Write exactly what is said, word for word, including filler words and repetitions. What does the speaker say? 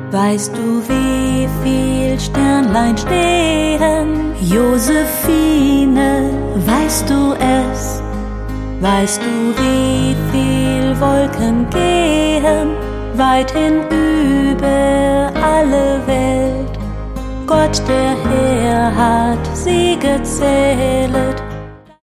Weißt du, wie viel Sternlein stehen? Josephine, weißt du es? Weißt du, wie viel Wolken gehen? Weit hinüber alle Welt. Gott, der Herr, hat sie gezählet.